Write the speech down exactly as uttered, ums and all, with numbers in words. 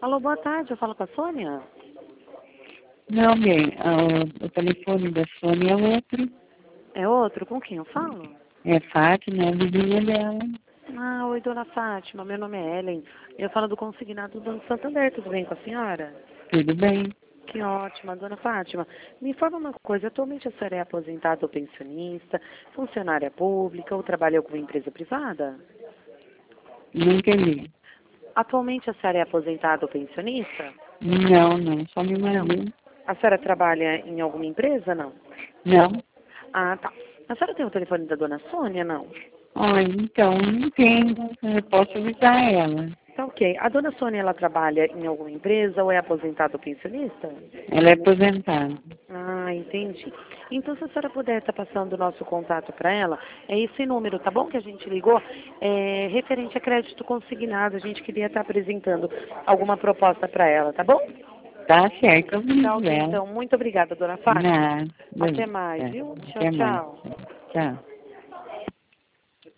Alô, boa tarde, eu falo com a Sônia? Não, bem, a- o telefone da Sônia é outro. É outro? Com quem eu falo? É Fátima, é a vizinha dela. Ah, oi, dona Fátima, meu nome é Ellen. Eu falo do consignado do Banco Santander, tudo bem com a senhora? Tudo bem? Que ótima, dona Fátima. Me informa uma coisa, atualmente a senhora é aposentada ou pensionista, funcionária pública ou trabalha em alguma empresa privada? Não entendi. Atualmente a senhora é aposentada ou pensionista? Não, não, só me Não. mandou. A senhora trabalha em alguma empresa, não? Não. Ah, tá. A senhora tem o telefone da dona Sônia, não? Olha, então, não tenho. Eu posso avisar ela. Tá ok. A dona Sônia, ela trabalha em alguma empresa ou é aposentada ou pensionista? Ela é aposentada. Ah, entendi. Então, se a senhora puder estar passando o nosso contato para ela, é esse número, tá bom? Que a gente ligou, é referente a crédito consignado. A gente queria estar apresentando alguma proposta para ela, tá bom? Tá certo, eu Tá aviso ok, ela. então. Muito obrigada, dona Fátima. Nada. Até mais, Tá. viu? Tchau, Até mais. tchau. Tchau.